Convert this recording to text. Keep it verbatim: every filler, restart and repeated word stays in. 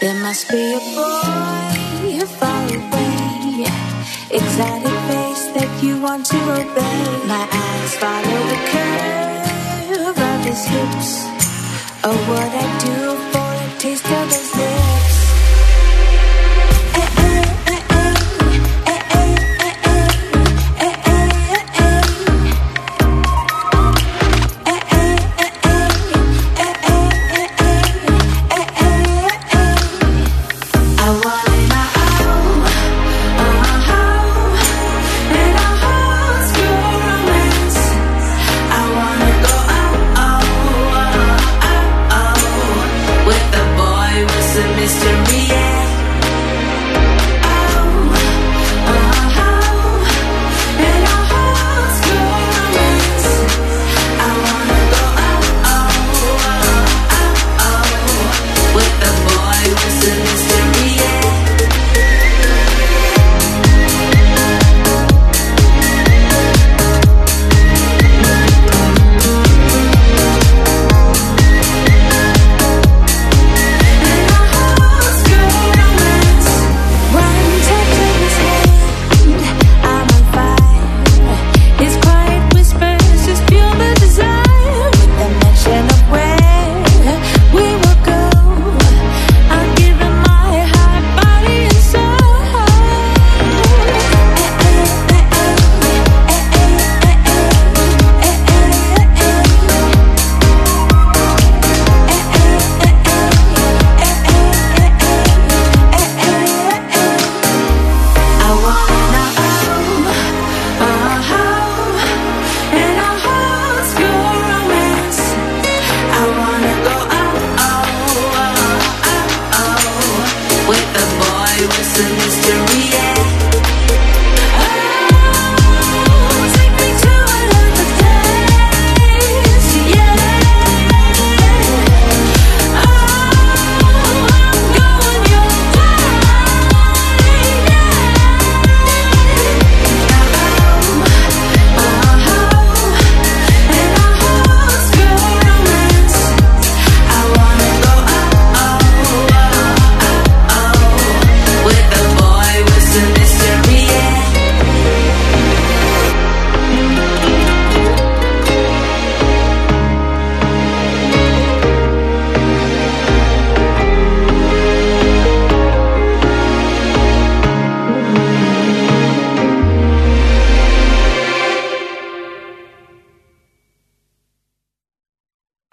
There must be a boy far away, exotic face that you want to obey. My eyes follow the curve of his hips. Oh, what I do for a taste of his lips.